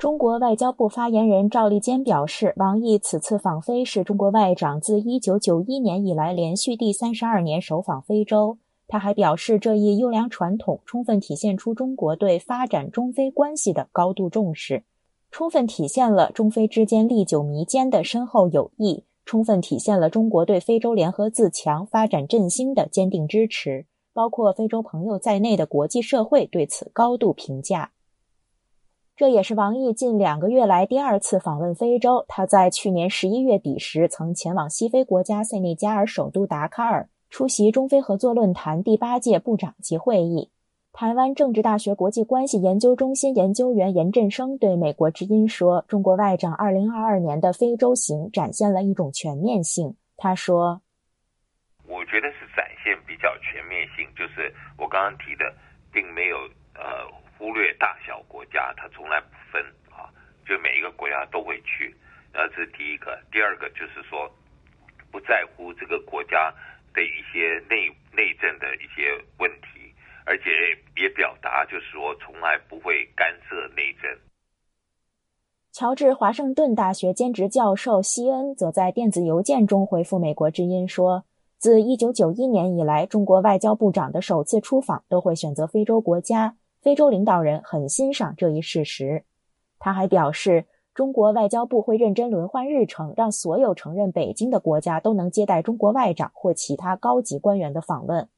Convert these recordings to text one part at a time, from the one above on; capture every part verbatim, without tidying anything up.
中国外交部发言人赵立坚表示，王毅此次访非是中国外长自一九九一年以来连续第三十二年首访非洲。他还表示，这一优良传统充分体现出中国对发展中非关系的高度重视，充分体现了中非之间历久弥坚的深厚友谊，充分体现了中国对非洲联合自强、发展振兴的坚定支持，包括非洲朋友在内的国际社会对此高度评价。这也是王毅近两个月来第二次访问非洲。他在去年十一月底时曾前往西非国家塞内加尔首都达喀尔，出席中非合作论坛第八届部长级会议。台湾政治大学国际关系研究中心研究员严振声对美国之音说，中国外长二零二二年的非洲行展现了一种全面性。他说， 我觉得是展现比较全面性，就是我刚刚提的并没有呃忽略大小国家，它从来不分啊，就每一个国家都会去。然后这是第一个，第二个就是说不在乎这个国家的一些内内政的一些问题，而且也表达就是说从来不会干涉内政。 乔治华盛顿大学兼职教授希恩则在电子邮件中回复美国之音说，自一九九一年以来，中国外交部长的首次出访都会选择非洲国家，非洲领导人很欣赏这一事实。他还表示，中国外交部会认真轮换日程，让所有承认北京的国家都能接待中国外长或其他高级官员的访问。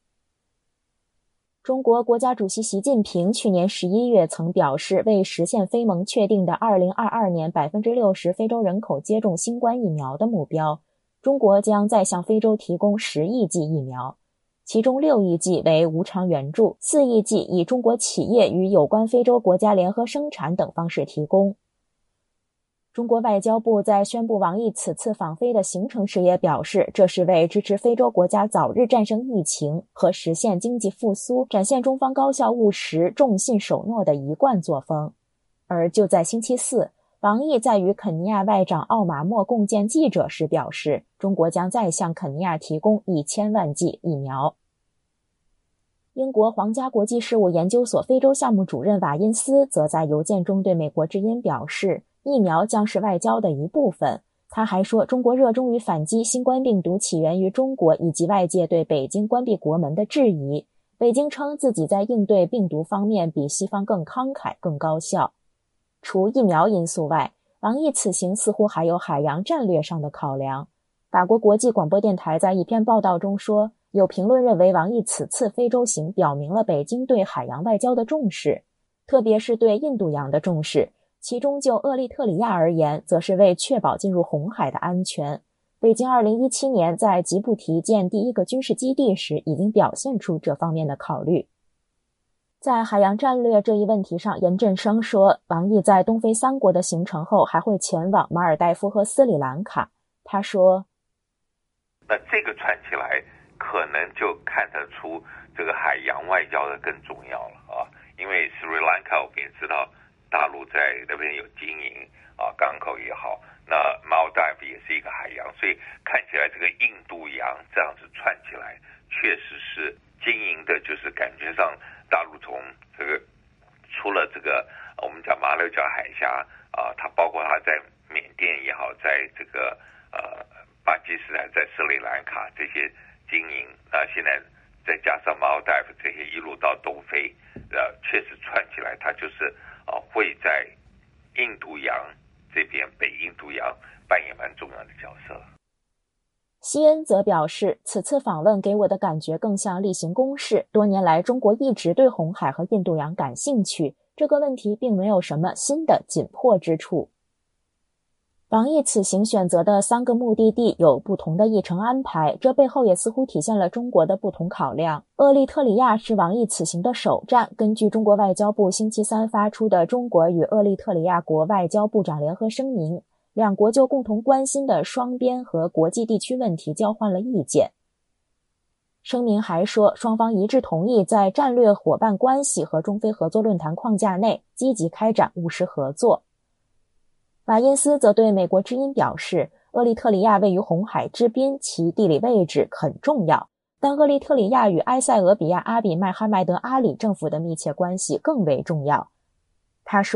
中国国家主席习近平去年十一月曾表示，为实现非盟确定的二零二二年 百分之六十 非洲人口接种新冠疫苗的目标，中国将再向非洲提供十亿剂疫苗，其中六亿剂为无偿援助，四亿剂以中国企业与有关非洲国家联合生产等方式提供。中国外交部在宣布王毅此次访非的行程时也表示，这是为支持非洲国家早日战胜疫情和实现经济复苏，展现中方高效务实、重信守诺的一贯作风。而就在星期四，王毅在与肯尼亚外长奥马莫共见记者时表示，中国将再向肯尼亚提供一千万剂疫苗。英国皇家国际事务研究所非洲项目主任瓦因斯则在邮件中对美国之音表示，疫苗将是外交的一部分。他还说，中国热衷于反击新冠病毒起源于中国以及外界对北京关闭国门的质疑。北京称自己在应对病毒方面比西方更慷慨、更高效。除疫苗因素外，王毅此行似乎还有海洋战略上的考量。法国国际广播电台在一篇报道中说，有评论认为王毅此次非洲行表明了北京对海洋外交的重视，特别是对印度洋的重视。其中就厄立特里亚而言，则是为确保进入红海的安全。北京二零一七年在吉布提建第一个军事基地时，已经表现出这方面的考虑。在海洋战略这一问题上，严振声说，王毅在东非三国的行程后还会前往马尔代夫和斯里兰卡。他说， 那这个串起来可能就看得出这个海洋外交的更重要了啊，因为斯里兰卡我们也知道大陆在那边有经营啊，港口也好，那马尔代夫也是一个海洋，所以看起来这个印度洋这样子串起来，确实是经营的，就是感觉上大陆从这个除了这个我们讲马六甲海峡啊，它包括它在缅甸也好，在这个呃巴基斯坦、在斯里兰卡这些经营，那现在再加上马尔代夫这些一路到东非，呃，确实串起来，它就是啊，会在印度洋这边，北印度洋扮演蛮重要的角色。 希恩则表示，此次访问给我的感觉更像例行公事。多年来，中国一直对红海和印度洋感兴趣，这个问题并没有什么新的紧迫之处。王毅此行选择的三个目的地有不同的议程安排，这背后也似乎体现了中国的不同考量。厄立特里亚是王毅此行的首站，根据中国外交部星期三发出的中国与厄立特里亚国外交部长联合声明，两国就共同关心的双边和国际地区问题交换了意见。声明还说，双方一致同意在战略伙伴关系和中非合作论坛框架内积极开展务实合作。瓦因斯则对美国之音表示，厄立特里亚位于红海之滨，其地理位置很重要，但厄立特里亚与埃塞俄比亚阿比麦哈迈德阿里政府的密切关系更为重要。他说，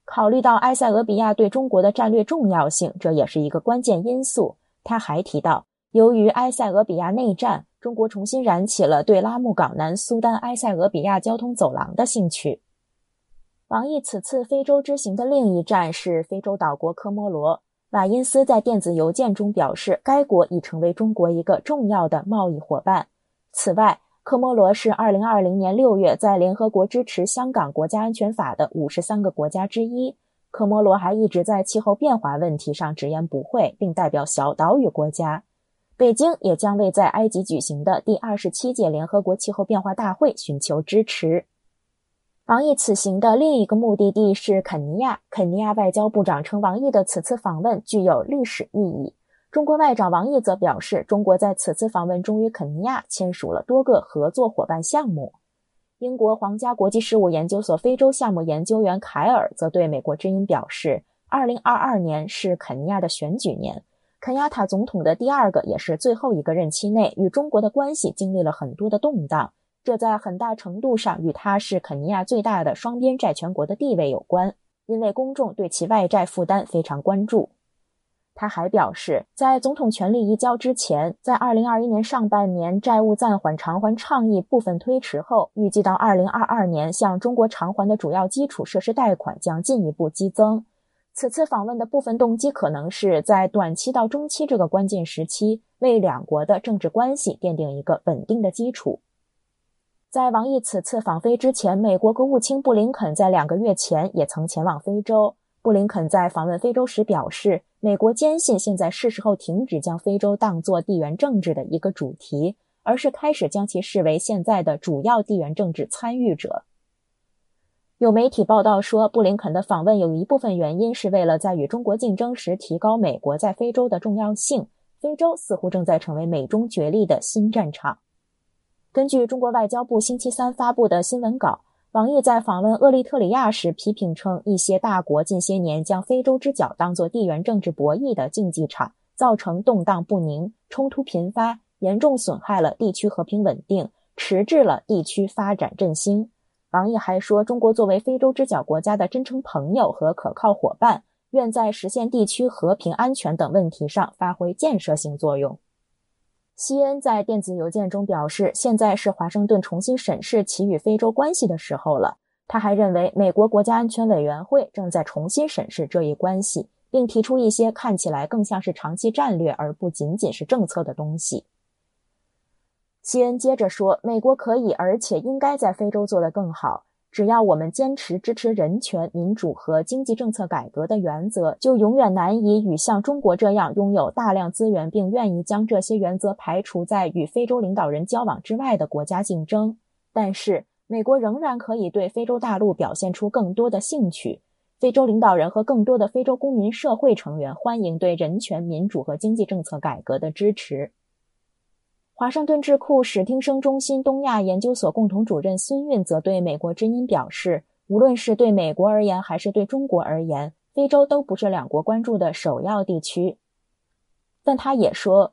考虑到埃塞俄比亚对中国的战略重要性，这也是一个关键因素。他还提到，由于埃塞俄比亚内战，中国重新燃起了对拉木港南苏丹埃塞俄比亚交通走廊的兴趣。王毅此次非洲之行的另一站是非洲岛国科摩罗。瓦因斯在电子邮件中表示，该国已成为中国一个重要的贸易伙伴。此外，科摩罗是二零二零年六月在联合国支持香港国家安全法的五十三个国家之一。科摩罗还一直在气候变化问题上直言不讳，并代表小岛屿国家。北京也将为在埃及举行的第二十七届联合国气候变化大会寻求支持。王毅此行的另一个目的地是肯尼亚，肯尼亚外交部长称王毅的此次访问具有历史意义。中国外长王毅则表示，中国在此次访问中与肯尼亚签署了多个合作伙伴项目。英国皇家国际事务研究所非洲项目研究员凯尔则对美国之音表示，二零二二年是肯尼亚的选举年，肯亚塔总统的第二个也是最后一个任期内与中国的关系经历了很多的动荡，这在很大程度上与他是肯尼亚最大的双边债权国的地位有关，因为公众对其外债负担非常关注。他还表示，在总统权力移交之前，在二零二一年上半年债务暂缓偿还倡议部分推迟后，预计到二零二二年向中国偿还的主要基础设施贷款将进一步激增。此次访问的部分动机可能是在短期到中期这个关键时期，为两国的政治关系奠定一个稳定的基础。在王毅此次访非之前，美国国务卿布林肯在两个月前也曾前往非洲。布林肯在访问非洲时表示，美国坚信现在是时候停止将非洲当作地缘政治的一个主题，而是开始将其视为现在的主要地缘政治参与者。有媒体报道说，布林肯的访问有一部分原因是为了在与中国竞争时提高美国在非洲的重要性，非洲似乎正在成为美中角力的新战场。根据中国外交部星期三发布的新闻稿，王毅在访问厄立特里亚时批评称，一些大国近些年将非洲之角当作地缘政治博弈的竞技场，造成动荡不宁，冲突频发，严重损害了地区和平稳定，迟滞了地区发展振兴。王毅还说，中国作为非洲之角国家的真诚朋友和可靠伙伴，愿在实现地区和平安全等问题上发挥建设性作用。西恩在电子邮件中表示，现在是华盛顿重新审视其与非洲关系的时候了。他还认为，美国国家安全委员会正在重新审视这一关系，并提出一些看起来更像是长期战略而不仅仅是政策的东西。西恩接着说，美国可以而且应该在非洲做得更好，只要我们坚持支持人权、民主和经济政策改革的原则，就永远难以与像中国这样拥有大量资源并愿意将这些原则排除在与非洲领导人交往之外的国家竞争。但是，美国仍然可以对非洲大陆表现出更多的兴趣。非洲领导人和更多的非洲公民社会成员欢迎对人权、民主和经济政策改革的支持。华盛顿智库史汀生中心东亚研究所共同主任孙运则对美国之音表示，无论是对美国而言还是对中国而言，非洲都不是两国关注的首要地区。但他也说，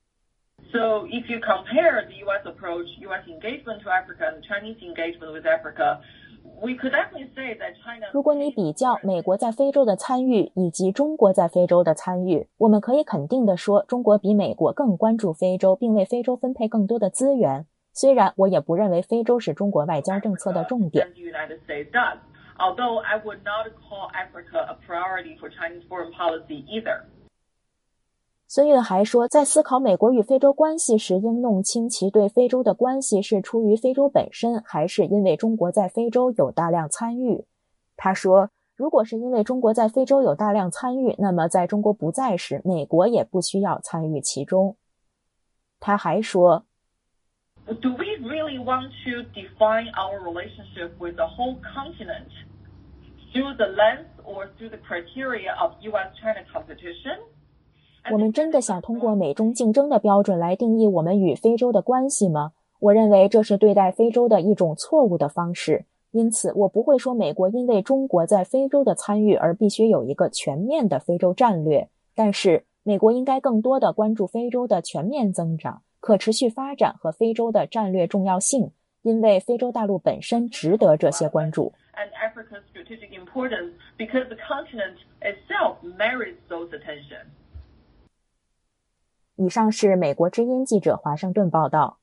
So if you compare the U S approach, U S engagement to Africa and Chinese engagement with Africa, we could definitely say that China... 如果你比较美国在非洲的参与以及中国在非洲的参与，我们可以肯定地说，中国比美国更关注非洲，并为非洲分配更多的资源。虽然我也不认为非洲是中国外交政策的重点。 Although I would not call Africa a priority for Chinese foreign policy either. 孙运还说，在思考美国与非洲关系时，应弄清其对非洲的关系是出于非洲本身，还是因为中国在非洲有大量参与。他说，如果是因为中国在非洲有大量参与，那么在中国不在时，美国也不需要参与其中。他还说， Do we really want to define our relationship with the whole continent through the lens or through the criteria of U S-China competition? 我们真的想通过美中竞争的标准来定义我们与非洲的关系吗？我认为这是对待非洲的一种错误的方式。因此，我不会说美国因为中国在非洲的参与而必须有一个全面的非洲战略。但是，美国应该更多地关注非洲的全面增长、可持续发展和非洲的战略重要性， 因为非洲大陆本身值得这些关注。 And Africa's strategic importance because the continent itself merits those attention. 以上是美国之音记者华盛顿报道。